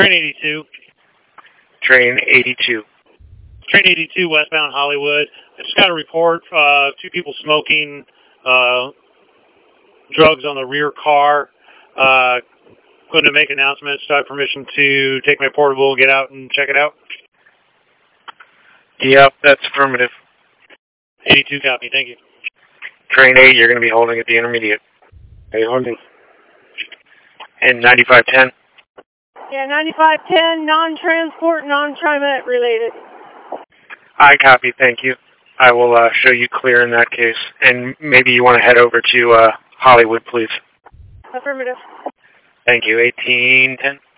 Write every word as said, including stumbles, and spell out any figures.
Train eighty-two. Train eighty-two. Train eighty-two, westbound Hollywood. I just got a report, uh, two people smoking uh, drugs on the rear car. Uh, going to make announcements. Do I have permission to take my portable, get out and check it out? Yep, that's affirmative. eighty-two copy, thank you. Train eight, you're going to be holding at the intermediate. Are you holding? And ninety-five ten. Yeah, ninety-five ten, non-transport, non-TriMet related. I copy, thank you. I will uh, show you clear in that case. And maybe you want to head over to uh, Hollywood, please. Affirmative. Thank you. eighteen ten.